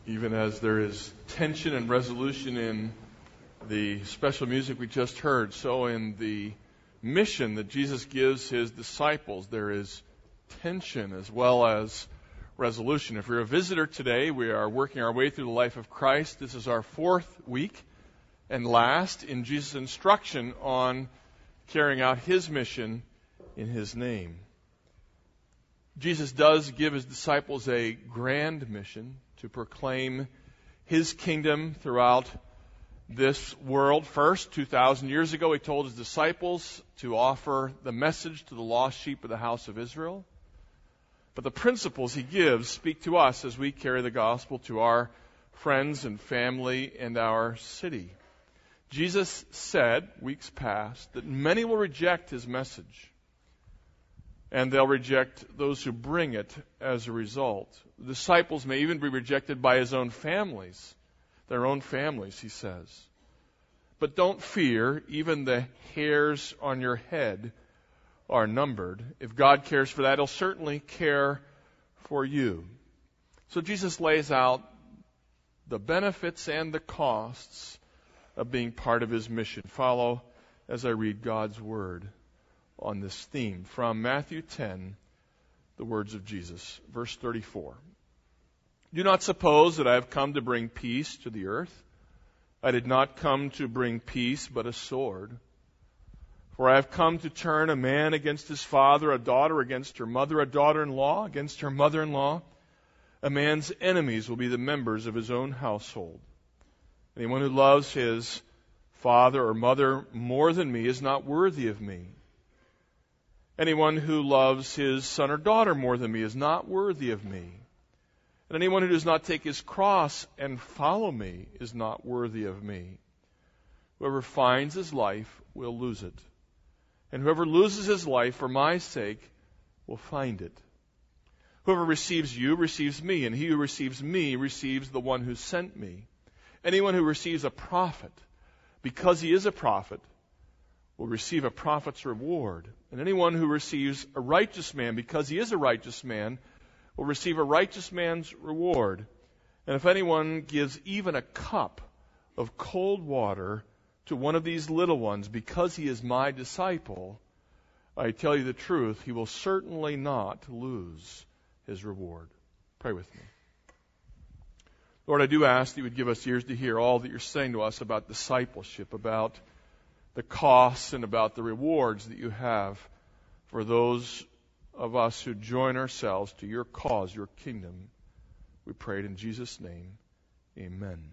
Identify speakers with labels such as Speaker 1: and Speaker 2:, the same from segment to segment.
Speaker 1: Even as there is tension and resolution in the special music we just heard, so in the mission that Jesus gives his disciples, there is tension as well as resolution. If you're a visitor today, we are working our way through the life of Christ. This is our fourth week and last in Jesus' instruction on carrying out his mission in his name. Jesus does give his disciples a grand mission to proclaim his kingdom throughout this world. First, 2,000 years ago, he told his disciples to offer the message to the lost sheep of the house of Israel. But the principles he gives speak to us as we carry the gospel to our friends and family and our city. Jesus said, weeks past, that many will reject his message, and they'll reject those who bring it as a result. The disciples may even be rejected by his own families, their own families, he says. But don't fear, even the hairs on your head are numbered. If God cares for that, he'll certainly care for you. So Jesus lays out the benefits and the costs of being part of his mission. Follow as I read God's word on this theme. From Matthew 10, the words of Jesus. Verse 34. Do not suppose that I have come to bring peace to the earth. I did not come to bring peace, but a sword. For I have come to turn a man against his father, a daughter against her mother, a daughter-in-law against her mother-in-law. A man's enemies will be the members of his own household. Anyone who loves his father or mother more than me is not worthy of me. Anyone who loves his son or daughter more than me is not worthy of me. And anyone who does not take his cross and follow me is not worthy of me. Whoever finds his life will lose it. And whoever loses his life for my sake will find it. Whoever receives you receives me, and he who receives me receives the one who sent me. Anyone who receives a prophet, because he is a prophet, will receive a prophet's reward. And anyone who receives a righteous man, because he is a righteous man, will receive a righteous man's reward. And if anyone gives even a cup of cold water to one of these little ones, because he is my disciple, I tell you the truth, he will certainly not lose his reward. Pray with me. Lord, I do ask that you would give us ears to hear all that you're saying to us about discipleship, about the costs and about the rewards that you have for those of us who join ourselves to your cause, your kingdom. We pray it in Jesus' name. Amen.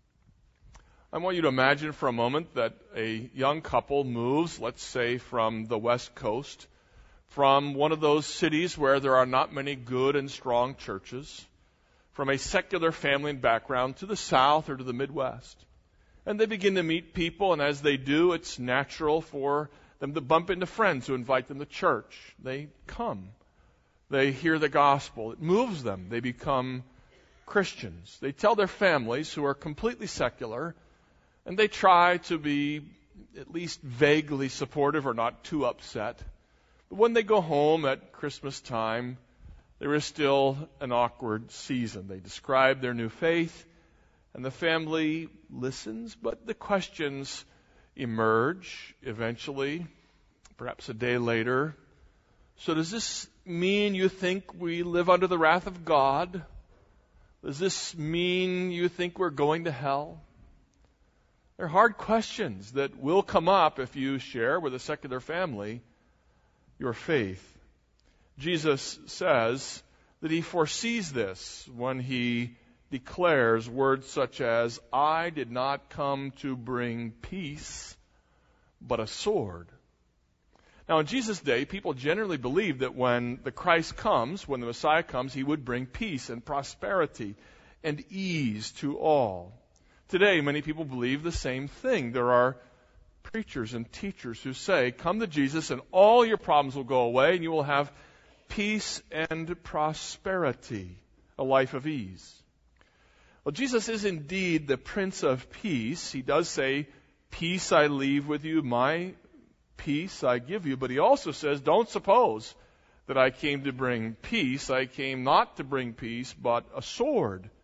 Speaker 1: I want you to imagine for a moment that a young couple moves, let's say, from the West Coast, from one of those cities where there are not many good and strong churches, from a secular family and background to the South or to the Midwest. And they begin to meet people, and as they do, it's natural for them to bump into friends who invite them to church. They come. They hear the gospel. It moves them. They become Christians. They tell their families, who are completely secular, and they try to be at least vaguely supportive or not too upset. But when they go home at Christmas time, there is still an awkward season. They describe their new faith, and the family listens, but the questions emerge eventually, perhaps a day later. So does this mean you think we live under the wrath of God? Does this mean you think we're going to hell? They're hard questions that will come up if you share with a secular family your faith. Jesus says that he foresees this when he declares words such as, I did not come to bring peace, but a sword. Now, in Jesus' day, people generally believed that when the Christ comes, when the Messiah comes, he would bring peace and prosperity and ease to all. Today, many people believe the same thing. There are preachers and teachers who say, come to Jesus and all your problems will go away and you will have peace and prosperity, a life of ease. Well, Jesus is indeed the Prince of Peace. He does say, peace I leave with you, my peace I give you. But he also says, don't suppose that I came to bring peace. I came not to bring peace, but a sword.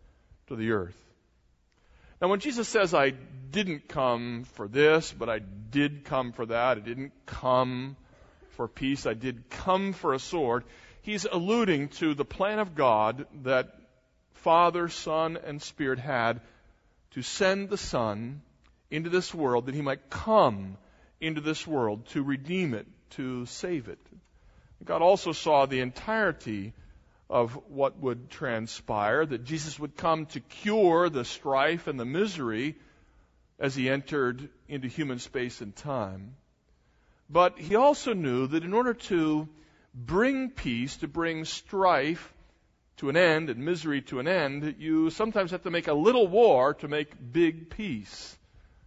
Speaker 1: to the earth. Now, when Jesus says, I didn't come for this, but I did come for that, I didn't come for peace, I did come for a sword, he's alluding to the plan of God that Father, Son, and Spirit had to send the Son into this world, that he might come into this world to redeem it, to save it. God also saw the entirety of what would transpire, that Jesus would come to cure the strife and the misery as he entered into human space and time. But he also knew that in order to bring peace, to bring strife to an end and misery to an end, you sometimes have to make a little war to make big peace.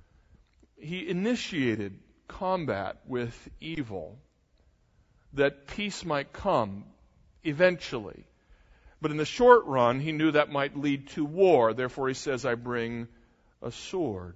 Speaker 1: He initiated combat with evil, that peace might come eventually. But in the short run, he knew that might lead to war. Therefore, he says, I bring a sword.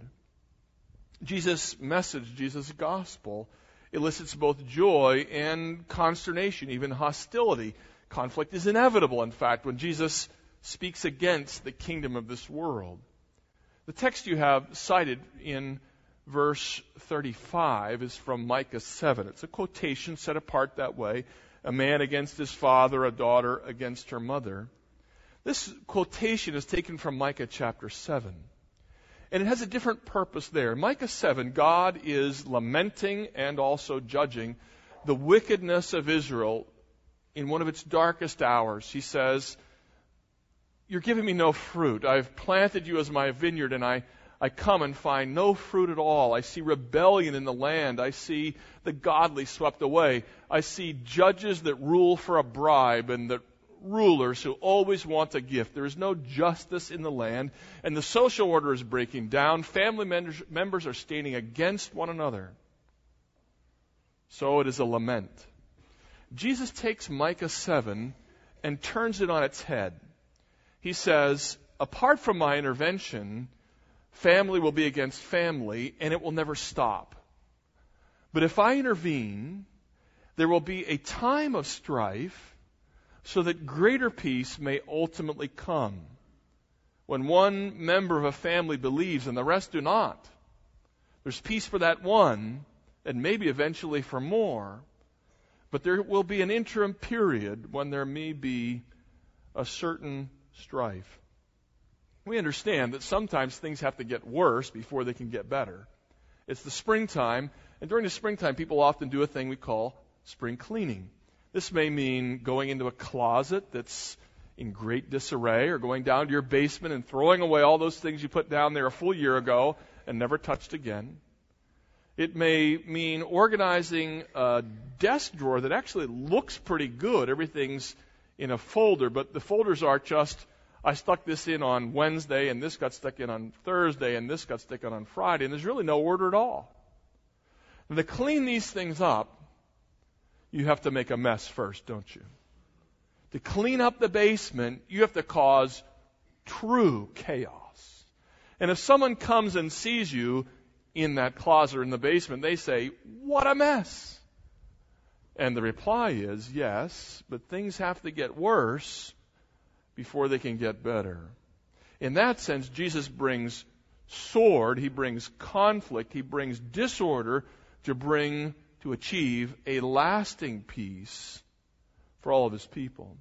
Speaker 1: Jesus' message, Jesus' gospel, elicits both joy and consternation, even hostility. Conflict is inevitable, in fact, when Jesus speaks against the kingdom of this world. The text you have cited in verse 35 is from Micah 7. It's a quotation set apart that way. A man against his father, a daughter against her mother. This quotation is taken from Micah chapter 7. And it has a different purpose there. In Micah 7, God is lamenting and also judging the wickedness of Israel in one of its darkest hours. He says, you're giving me no fruit. I've planted you as my vineyard, and I come and find no fruit at all. I see rebellion in the land. I see the godly swept away. I see judges that rule for a bribe, and the rulers who always want a gift. There is no justice in the land, and the social order is breaking down. Family members are standing against one another. So it is a lament. Jesus takes Micah 7 and turns it on its head. He says, apart from my intervention, family will be against family, and it will never stop. But if I intervene, there will be a time of strife so that greater peace may ultimately come. When one member of a family believes and the rest do not, there's peace for that one, and maybe eventually for more. But there will be an interim period when there may be a certain strife. We understand that sometimes things have to get worse before they can get better. It's the springtime, and during the springtime, people often do a thing we call spring cleaning. This may mean going into a closet that's in great disarray, or going down to your basement and throwing away all those things you put down there a full year ago and never touched again. It may mean organizing a desk drawer that actually looks pretty good. Everything's in a folder, but the folders are just, I stuck this in on Wednesday, and this got stuck in on Thursday, and this got stuck in on Friday, and there's really no order at all. And to clean these things up, you have to make a mess first, don't you? To clean up the basement, you have to cause true chaos. And if someone comes and sees you in that closet or in the basement, they say, what a mess. And the reply is, yes, but things have to get worse before they can get better. In that sense, Jesus brings sword, he brings conflict, he brings disorder to achieve a lasting peace for all of his people.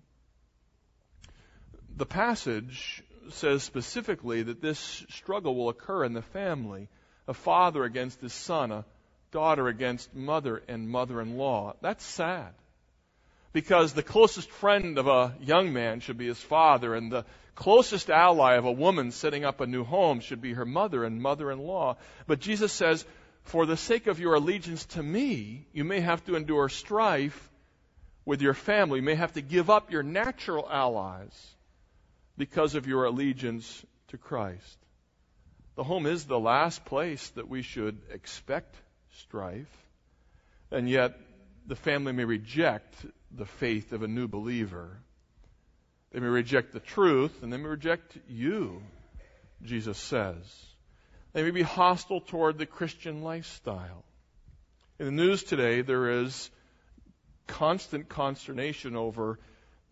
Speaker 1: The passage says specifically that this struggle will occur in the family. A father against his son, a daughter against mother and mother-in-law. That's sad. Because the closest friend of a young man should be his father, and the closest ally of a woman setting up a new home should be her mother and mother-in-law. But Jesus says, for the sake of your allegiance to me, you may have to endure strife with your family. You may have to give up your natural allies because of your allegiance to Christ. The home is the last place that we should expect strife, and yet the family may reject the faith of a new believer. They may reject the truth, and they may reject you, Jesus says. They may be hostile toward the Christian lifestyle. In the news today, there is constant consternation over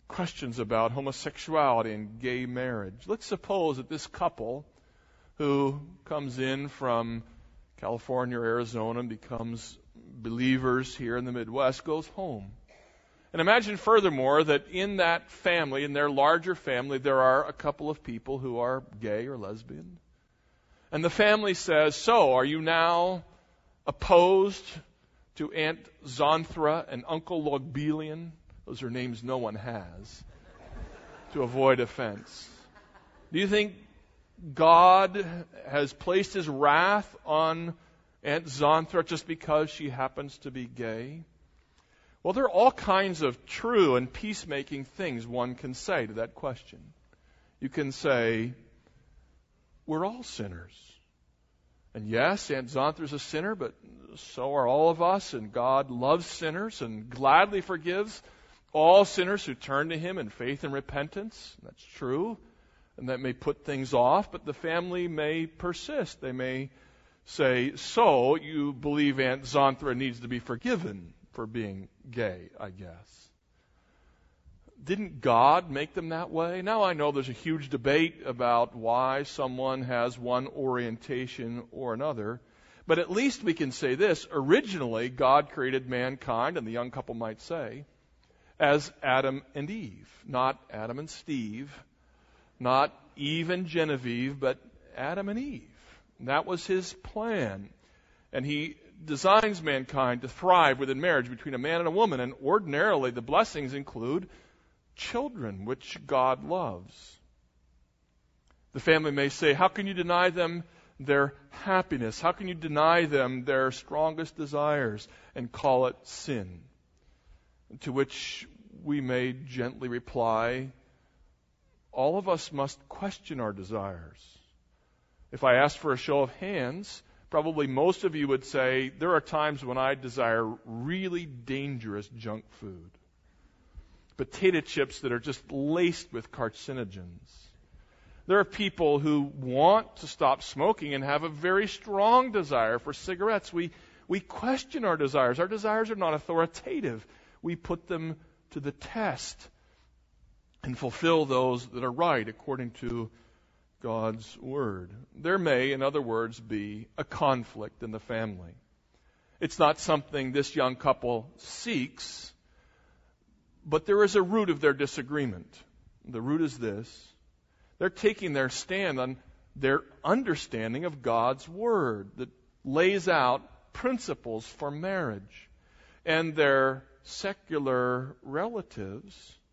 Speaker 1: questions about homosexuality and gay marriage. Let's suppose that this couple who comes in from California or Arizona and becomes believers here in the Midwest goes home. And imagine furthermore that in that family, in their larger family, there are a couple of people who are gay or lesbian. And the family says, so, are you now opposed to Aunt Zonthra and Uncle Logbelian? Those are names no one has, to avoid offense. Do you think God has placed His wrath on Aunt Zonthra just because she happens to be gay? Well, there are all kinds of true and peacemaking things one can say to that question. You can say, we're all sinners. And yes, Aunt Zonthra's a sinner, but so are all of us, and God loves sinners and gladly forgives all sinners who turn to Him in faith and repentance. That's true, and that may put things off, but the family may persist. They may say, so you believe Aunt Zonthra needs to be forgiven for being gay, I guess. Didn't God make them that way? Now I know there's a huge debate about why someone has one orientation or another, but at least we can say this. Originally, God created mankind, and the young couple might say, as Adam and Eve. Not Adam and Steve, not Eve and Genevieve, but Adam and Eve. And that was His plan. And He designs mankind to thrive within marriage between a man and a woman, and ordinarily the blessings include children, which God loves. The family may say, how can you deny them their happiness? How can you deny them their strongest desires and call it sin? To which we may gently reply, all of us must question our desires. If I asked for a show of hands, probably most of you would say, there are times when I desire really dangerous junk food. Potato chips that are just laced with carcinogens. There are people who want to stop smoking and have a very strong desire for cigarettes. We question our desires. Our desires are not authoritative. We put them to the test and fulfill those that are right according to God's Word. There may, in other words, be a conflict in the family. It's not something this young couple seeks, but there is a root of their disagreement. The root is this. They're taking their stand on their understanding of God's Word that lays out principles for marriage. And their secular relatives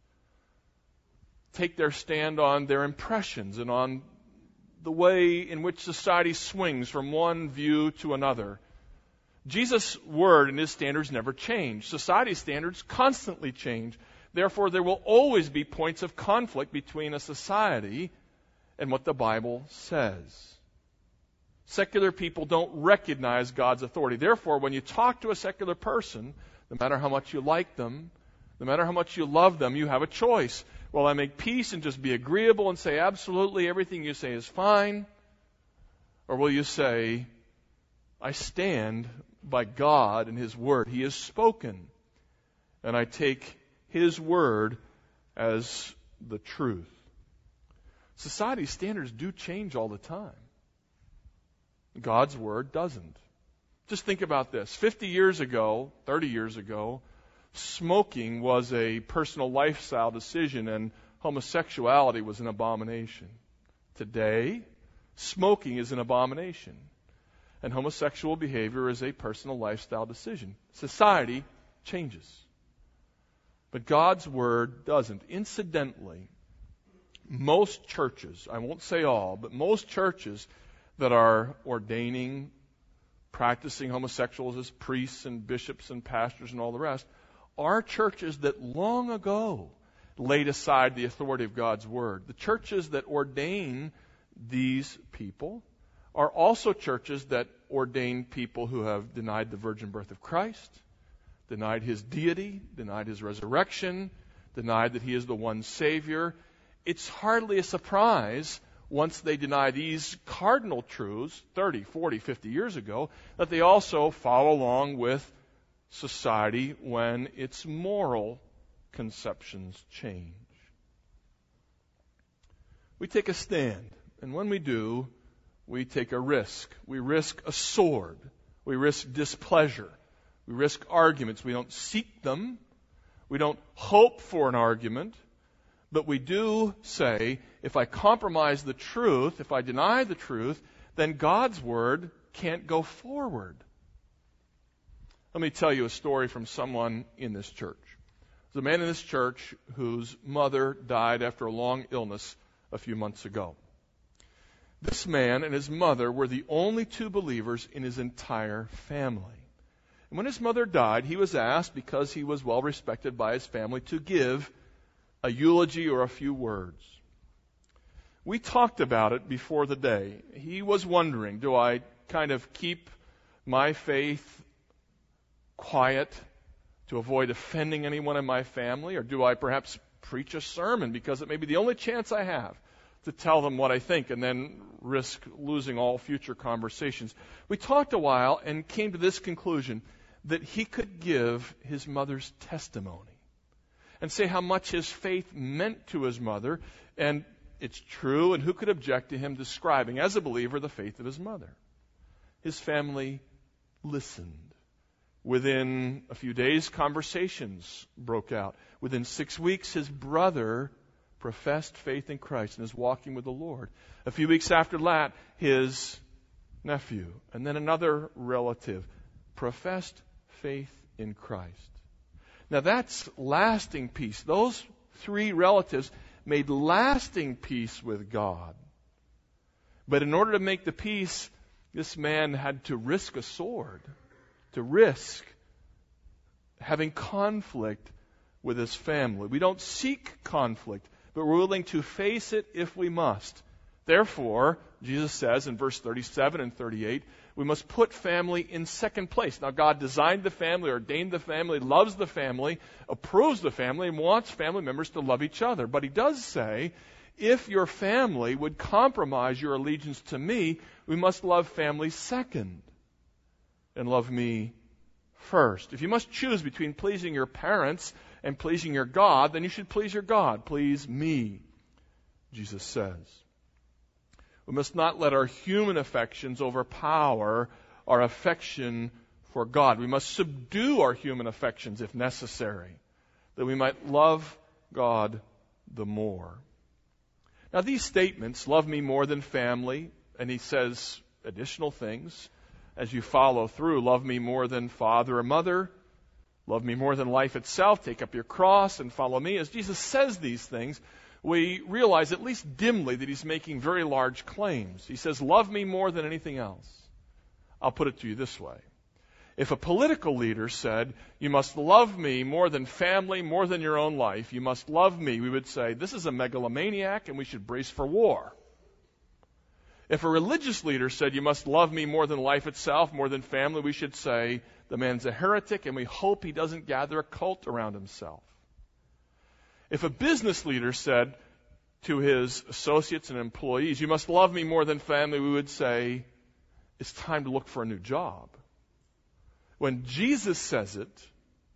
Speaker 1: take their stand on their impressions and on the way in which society swings from one view to another. Jesus' word and His standards never change. Society's standards constantly change. Therefore, there will always be points of conflict between a society and what the Bible says. Secular people don't recognize God's authority. Therefore, when you talk to a secular person, no matter how much you like them, no matter how much you love them, you have a choice. Will I make peace and just be agreeable and say absolutely everything you say is fine? Or will you say, I stand by God and His Word. He has spoken. And I take His Word as the truth. Society's standards do change all the time. God's Word doesn't. Just think about this. 50 years ago, 30 years ago, smoking was a personal lifestyle decision and homosexuality was an abomination. Today, smoking is an abomination and homosexual behavior is a personal lifestyle decision. Society changes. But God's Word doesn't. Incidentally, most churches, I won't say all, but most churches that are ordaining, practicing homosexuals as priests and bishops and pastors and all the rest, are churches that long ago laid aside the authority of God's Word. The churches that ordain these people are also churches that ordain people who have denied the virgin birth of Christ, denied His deity, denied His resurrection, denied that He is the one Savior. It's hardly a surprise once they deny these cardinal truths 30, 40, 50 years ago that they also follow along with society when its moral conceptions change. We take a stand. And when we do, we take a risk. We risk a sword. We risk displeasure. We risk arguments. We don't seek them. We don't hope for an argument. But we do say, if I compromise the truth, if I deny the truth, then God's word can't go forward. Let me tell you a story from someone in this church. There's a man in this church whose mother died after a long illness a few months ago. This man and his mother were the only two believers in his entire family. And when his mother died, he was asked, because he was well respected by his family, to give a eulogy or a few words. We talked about it before the day. He was wondering, do I kind of keep my faith quiet to avoid offending anyone in my family? Or do I perhaps preach a sermon because it may be the only chance I have to tell them what I think and then risk losing all future conversations? We talked a while and came to this conclusion, that he could give his mother's testimony and say how much his faith meant to his mother. And it's true, and who could object to him describing as a believer the faith of his mother? His family listened. Within a few days, conversations broke out. Within 6 weeks, his brother professed faith in Christ and is walking with the Lord. A few weeks after that, his nephew and then another relative professed faith in Christ. Now that's lasting peace. Those three relatives made lasting peace with God. But in order to make the peace, this man had to risk a sword, to risk having conflict with his family. We don't seek conflict, but we're willing to face it if we must. Therefore, Jesus says in verse 37 and 38, we must put family in second place. Now, God designed the family, ordained the family, loves the family, approves the family, and wants family members to love each other. But he does say, if your family would compromise your allegiance to me, we must love family second and love me first. If you must choose between pleasing your parents and pleasing your God, then you should please your God. Please me, Jesus says. We must not let our human affections overpower our affection for God. We must subdue our human affections if necessary, that we might love God the more. Now these statements, love me more than family, and he says additional things as you follow through. Love me more than father or mother. Love me more than life itself. Take up your cross and follow me. As Jesus says these things, we realize at least dimly that he's making very large claims. He says, love me more than anything else. I'll put it to you this way. If a political leader said, you must love me more than family, more than your own life, you must love me, we would say, this is a megalomaniac and we should brace for war. If a religious leader said, you must love me more than life itself, more than family, we should say, the man's a heretic and we hope he doesn't gather a cult around himself. If a business leader said to his associates and employees, you must love me more than family, we would say, it's time to look for a new job. When Jesus says it,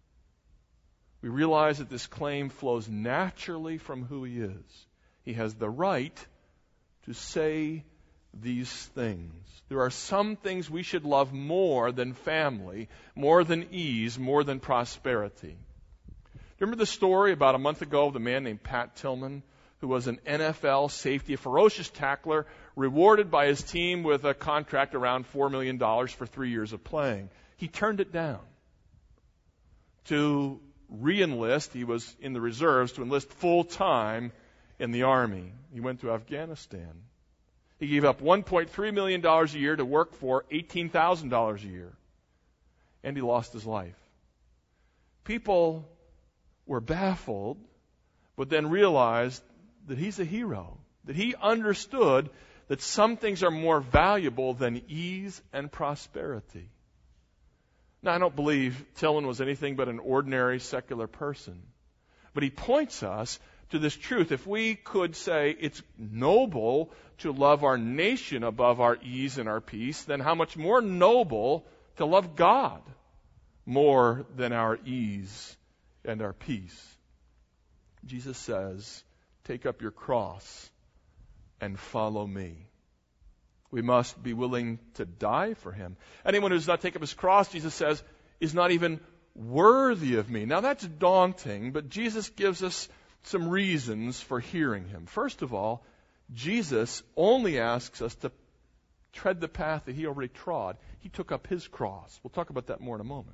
Speaker 1: we realize that this claim flows naturally from who he is. He has the right to say these things. There are some things we should love more than family, more than ease, more than prosperity. Remember the story about a month ago of the man named Pat Tillman, who was an NFL safety, a ferocious tackler, rewarded by his team with a contract around $4 million for 3 years of playing. He turned it down to re-enlist. He was in the reserves to enlist full-time in the Army. He went to Afghanistan. He gave up $1.3 million a year to work for $18,000 a year. And he lost his life. People were baffled, but then realized that he's a hero, that he understood that some things are more valuable than ease and prosperity. Now, I don't believe Tillman was anything but an ordinary secular person, but he points us to this truth. If we could say it's noble to love our nation above our ease and our peace, then how much more noble to love God more than our ease and our peace. Jesus says, take up your cross and follow me. We must be willing to die for him. Anyone who does not take up his cross, Jesus says, is not even worthy of me. Now that's daunting, but Jesus gives us some reasons for hearing him. First of all, Jesus only asks us to tread the path that he already trod. He took up his cross. We'll talk about that more in a moment.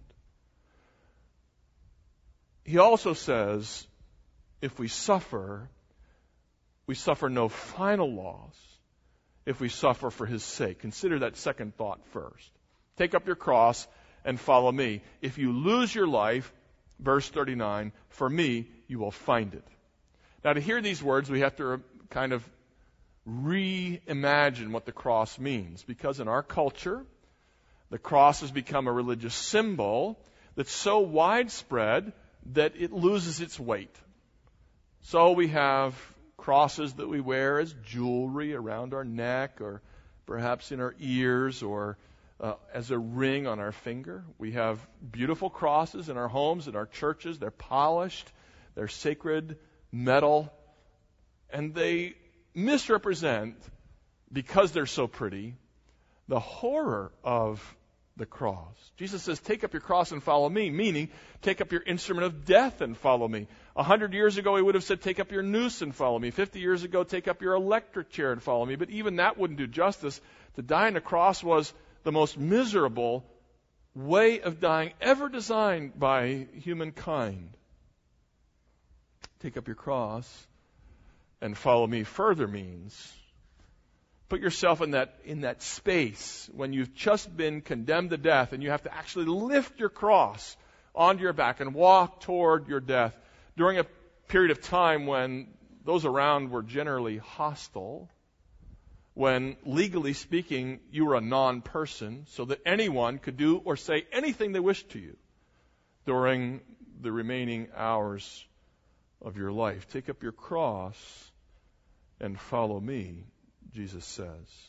Speaker 1: He also says, if we suffer no final loss if we suffer for his sake. Consider that second thought first. Take up your cross and follow me. If you lose your life, verse 39, for me, you will find it. Now, to hear these words, we have to kind of reimagine what the cross means. Because in our culture, the cross has become a religious symbol that's so widespread that it loses its weight. So we have crosses that we wear as jewelry around our neck, or perhaps in our ears, or as a ring on our finger. We have beautiful crosses in our homes, in our churches. They're polished, they're sacred metal, and they misrepresent, because they're so pretty, the horror of the cross. Jesus says, take up your cross and follow me, meaning take up your instrument of death and follow me. 100 years ago, he would have said, take up your noose and follow me. 50 years ago, take up your electric chair and follow me. But even that wouldn't do justice. To die on a cross was the most miserable way of dying ever designed by humankind. Take up your cross and follow me further means put yourself in that space when you've just been condemned to death and you have to actually lift your cross onto your back and walk toward your death during a period of time when those around were generally hostile, when, legally speaking, you were a non-person, so that anyone could do or say anything they wished to you during the remaining hours of your life. Take up your cross and follow me, Jesus says.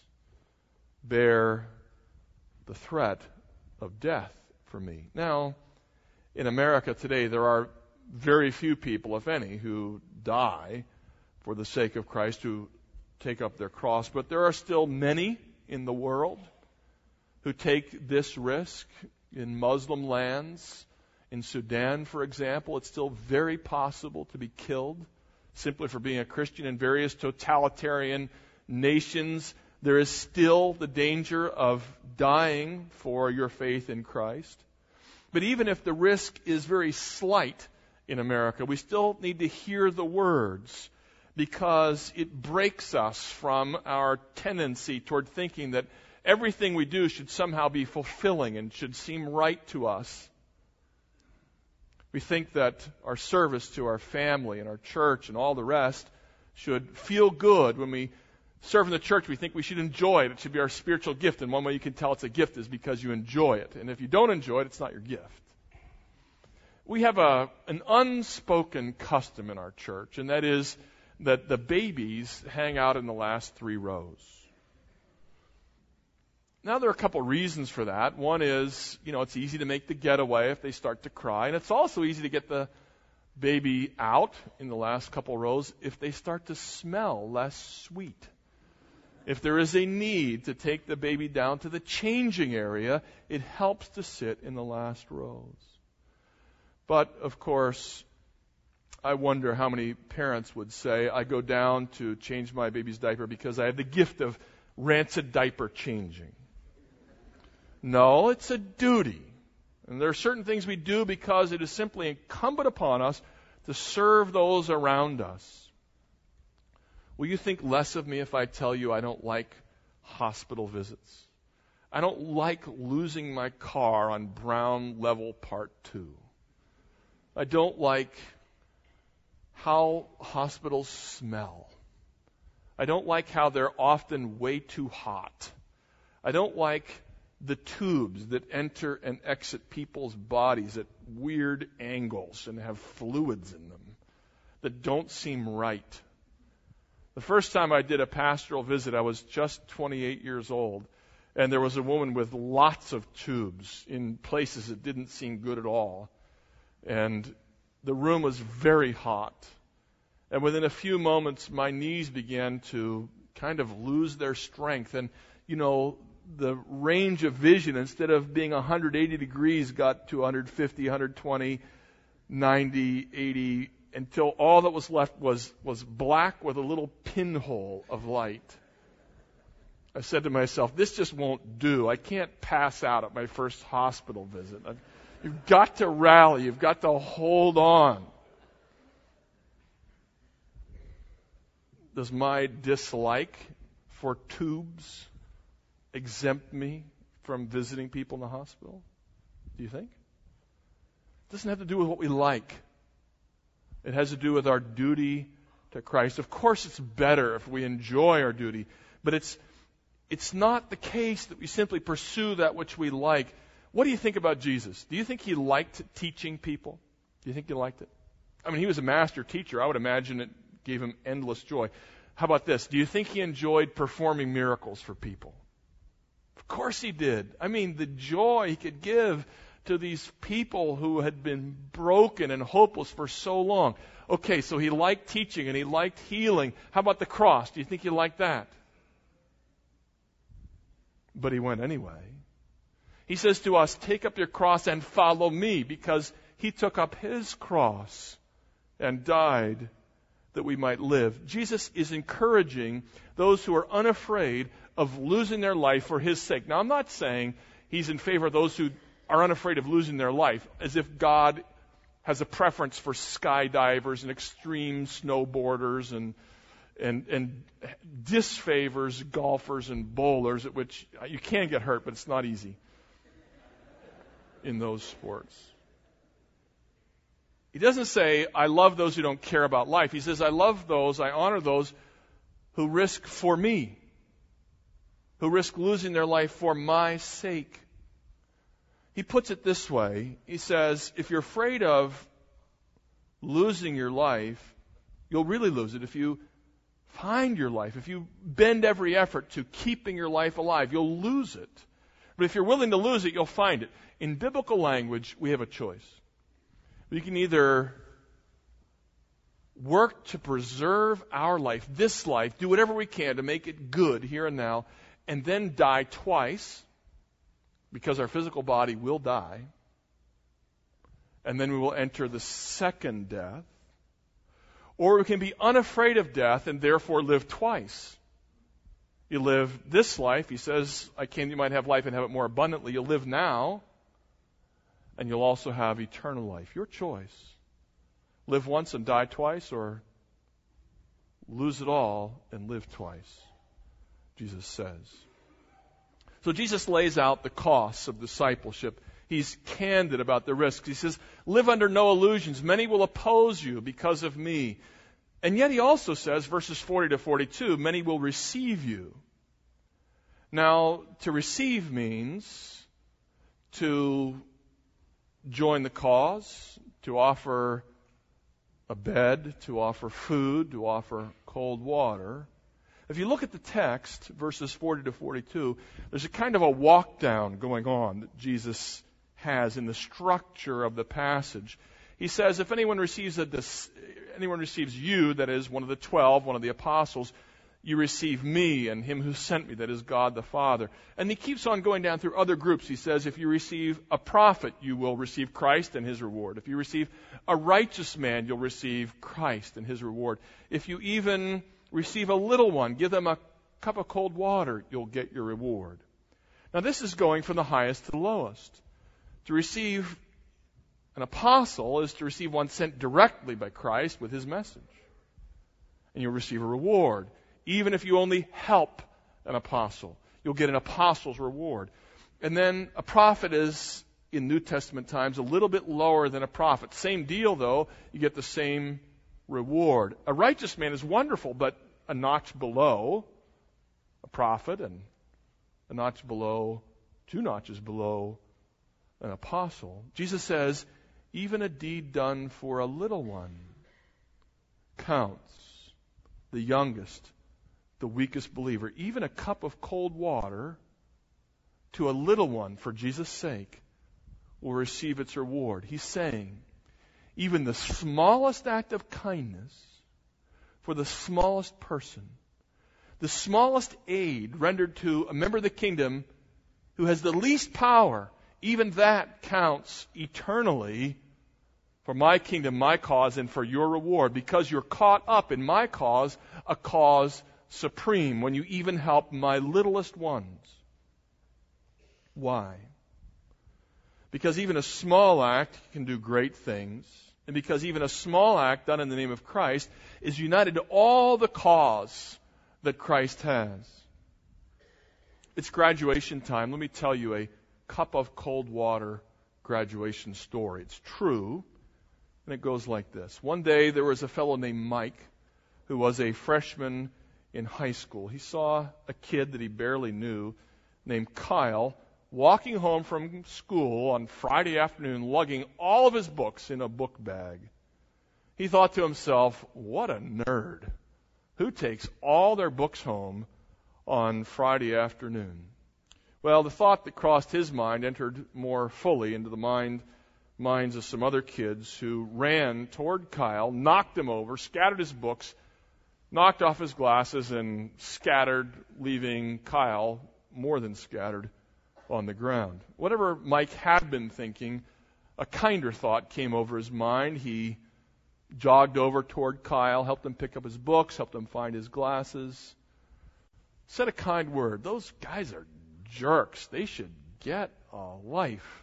Speaker 1: Bear the threat of death for me. Now, in America today, there are very few people, if any, who die for the sake of Christ, who take up their cross. But there are still many in the world who take this risk. In Muslim lands, in Sudan, for example, it's still very possible to be killed simply for being a Christian. In various totalitarian nations, there is still the danger of dying for your faith in Christ. But even if the risk is very slight in America, we still need to hear the words, because it breaks us from our tendency toward thinking that everything we do should somehow be fulfilling and should seem right to us. We think that our service to our family and our church and all the rest should feel good. When we serve in the church, we think we should enjoy it. It should be our spiritual gift. And one way you can tell it's a gift is because you enjoy it. And if you don't enjoy it, it's not your gift. We have an unspoken custom in our church, and that is that the babies hang out in the last 3 rows. Now, there are a couple reasons for that. One is, it's easy to make the getaway if they start to cry. And it's also easy to get the baby out in the last couple rows if they start to smell less sweet. If there is a need to take the baby down to the changing area, it helps to sit in the last rows. But, of course, I wonder how many parents would say, I go down to change my baby's diaper because I have the gift of rancid diaper changing. No, it's a duty. And there are certain things we do because it is simply incumbent upon us to serve those around us. Will you think less of me if I tell you I don't like hospital visits? I don't like losing my car on Brown Level Part 2. I don't like how hospitals smell. I don't like how they're often way too hot. I don't like the tubes that enter and exit people's bodies at weird angles and have fluids in them that don't seem right. The first time I did a pastoral visit, I was just 28 years old, and there was a woman with lots of tubes in places that didn't seem good at all. And the room was very hot. And within a few moments, my knees began to kind of lose their strength. And, the range of vision, instead of being 180 degrees, got to 150, 120, 90, 80, until all that was left was black with a little pinhole of light. I said to myself, this just won't do. I can't pass out at my first hospital visit. You've got to rally. You've got to hold on. Does my dislike for tubes exempt me from visiting people in the hospital? Do you think? It doesn't have to do with what we like. It has to do with our duty to Christ. Of course, it's better if we enjoy our duty, but it's not the case that we simply pursue that which we like. What do you think about Jesus? Do you think he liked teaching people? Do you think he liked it? I mean, he was a master teacher. I would imagine it gave him endless joy. How about this? Do you think he enjoyed performing miracles for people? Of course he did. I mean, the joy he could give to these people who had been broken and hopeless for so long. Okay, so he liked teaching and he liked healing. How about the cross? Do you think he liked that? But he went anyway. He says to us, take up your cross and follow me, because he took up his cross and died that we might live. Jesus is encouraging those who are unafraid of losing their life for his sake. Now, I'm not saying he's in favor of those who are unafraid of losing their life, as if God has a preference for skydivers and extreme snowboarders and disfavors golfers and bowlers, at which you can get hurt, but it's not easy in those sports. He doesn't say, I love those who don't care about life. He says, I honor those who risk for me, who risk losing their life for my sake. He puts it this way. He says, if you're afraid of losing your life, you'll really lose it. If you find your life, if you bend every effort to keeping your life alive, you'll lose it. But if you're willing to lose it, you'll find it. In biblical language, we have a choice. We can either work to preserve our life, this life, do whatever we can to make it good here and now, and then die twice, because our physical body will die, and then we will enter the second death. Or we can be unafraid of death and therefore live twice. You live this life. He says, I came that you might have life and have it more abundantly. You'll live now, and you'll also have eternal life. Your choice. Live once and die twice, or lose it all and live twice, Jesus says. So Jesus lays out the costs of discipleship. He's candid about the risks. He says, live under no illusions. Many will oppose you because of me. And yet he also says, verses 40 to 42, many will receive you. Now, to receive means to join the cause, to offer a bed, to offer food, to offer cold water. If you look at the text, verses 40 to 42, there's a kind of a walk down going on that Jesus has in the structure of the passage. He says, if anyone receives you, that is one of the 12, one of the apostles, you receive me and him who sent me, that is God the Father. And he keeps on going down through other groups. He says, if you receive a prophet, you will receive Christ and his reward. If you receive a righteous man, you'll receive Christ and his reward. If you even receive a little one, give them a cup of cold water, you'll get your reward. Now this is going from the highest to the lowest. To receive an apostle is to receive one sent directly by Christ with his message. And you'll receive a reward. Even if you only help an apostle, you'll get an apostle's reward. And then a prophet is, in New Testament times, a little bit lower than a prophet. Same deal, though. You get the same reward. A righteous man is wonderful, but a notch below a prophet and a notch below, 2 notches below an apostle. Jesus says, even a deed done for a little one counts. The youngest, the weakest believer, even a cup of cold water to a little one for Jesus' sake will receive its reward. He's saying, even the smallest act of kindness for the smallest person, The smallest aid rendered to a member of the kingdom who has the least power, even that counts eternally for my kingdom, my cause, and for your reward, because you're caught up in my cause, a cause supreme, when you even help my littlest ones. Why? Because even a small act can do great things, and because even a small act done in the name of Christ is united to all the cause that Christ has. It's graduation time. Let me tell you a cup of cold water graduation story. It's true, and it goes like this. One day there was a fellow named Mike who was a freshman in high school. He saw a kid that he barely knew named Kyle walking home from school on Friday afternoon lugging all of his books in a book bag. He thought to himself, what a nerd. Who takes all their books home on Friday afternoon? Well, the thought that crossed his mind entered more fully into the minds of some other kids who ran toward Kyle, knocked him over, scattered his books, knocked off his glasses, and scattered, leaving Kyle more than scattered on the ground. Whatever Mike had been thinking, a kinder thought came over his mind. He jogged over toward Kyle, helped him pick up his books, helped him find his glasses, said a kind word. Those guys are jerks. They should get a life.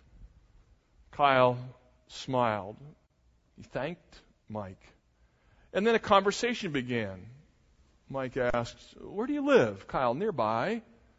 Speaker 1: Kyle smiled. He thanked Mike. And then a conversation began. Mike asked, where do you live? Kyle, nearby.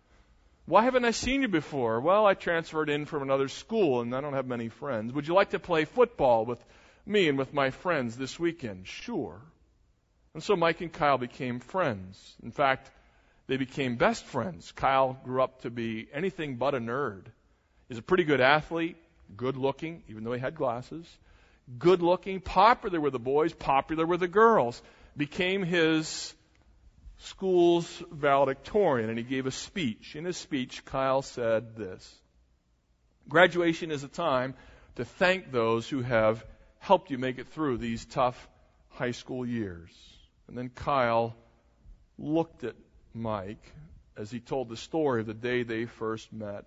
Speaker 1: Why haven't I seen you before? Well, I transferred in from another school and I don't have many friends. Would you like to play football with me and with my friends this weekend? Sure. And so Mike and Kyle became friends. In fact, they became best friends. Kyle grew up to be anything but a nerd. He's a pretty good athlete, good looking, even though he had glasses. Good looking, popular with the boys, popular with the girls. Became his school's valedictorian, and he gave a speech. In his speech, Kyle said this: graduation is a time to thank those who have helped you make it through these tough high school years. And then Kyle looked at Mike as he told the story of the day they first met.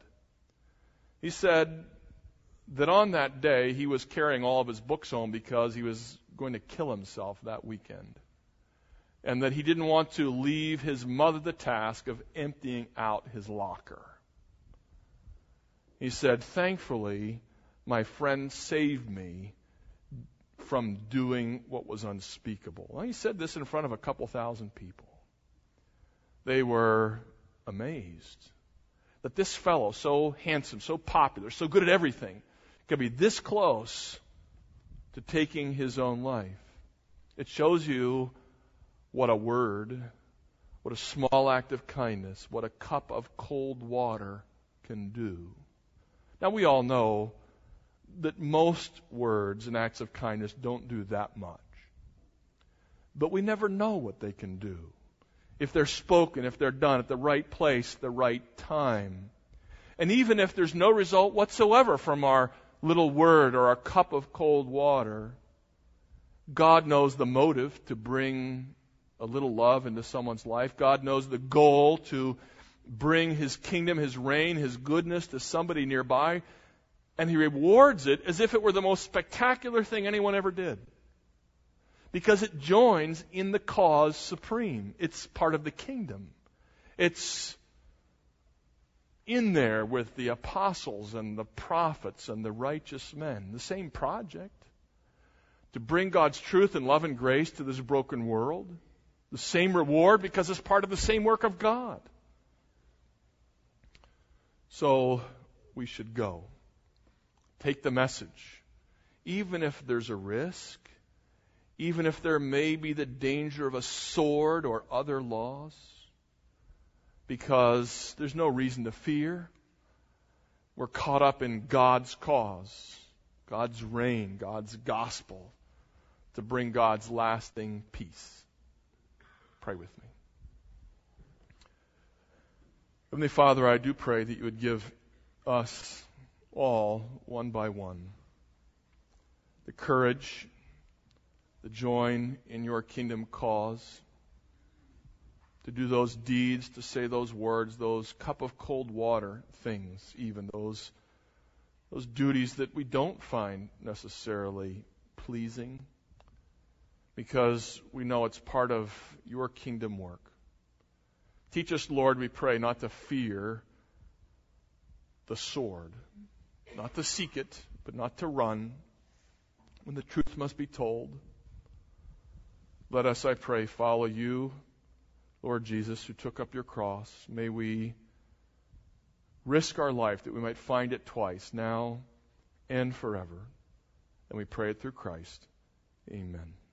Speaker 1: He said that on that day he was carrying all of his books home because he was going to kill himself that weekend. And that he didn't want to leave his mother the task of emptying out his locker. He said, thankfully, my friend saved me from doing what was unspeakable. Well, he said this in front of a couple thousand people. They were amazed that this fellow, so handsome, so popular, so good at everything, could be this close to taking his own life. It shows you what a word, what a small act of kindness, what a cup of cold water can do. Now, we all know that most words and acts of kindness don't do that much. But we never know what they can do if they're spoken, if they're done at the right place, the right time. And even if there's no result whatsoever from our little word or our cup of cold water, God knows the motive to bring a little love into someone's life. God knows the goal to bring His kingdom, His reign, His goodness to somebody nearby. And He rewards it as if it were the most spectacular thing anyone ever did. Because it joins in the cause supreme. It's part of the kingdom. It's in there with the apostles and the prophets and the righteous men. The same project. To bring God's truth and love and grace to this broken world. The same reward because it's part of the same work of God. So we should go. Take the message. Even if there's a risk, even if there may be the danger of a sword or other loss, because there's no reason to fear. We're caught up in God's cause, God's reign, God's gospel, to bring God's lasting peace. Pray with me. Heavenly Father, I do pray that you would give us all, one by one, the courage, the join in your kingdom cause, to do those deeds, to say those words, those cup of cold water things, even those duties that we don't find necessarily pleasing, because we know it's part of your kingdom work. Teach us, Lord, we pray, not to fear the sword, not to seek it, but not to run when the truth must be told. Let us, I pray, follow you, Lord Jesus, who took up your cross. May we risk our life that we might find it twice, now and forever. And we pray it through Christ. Amen.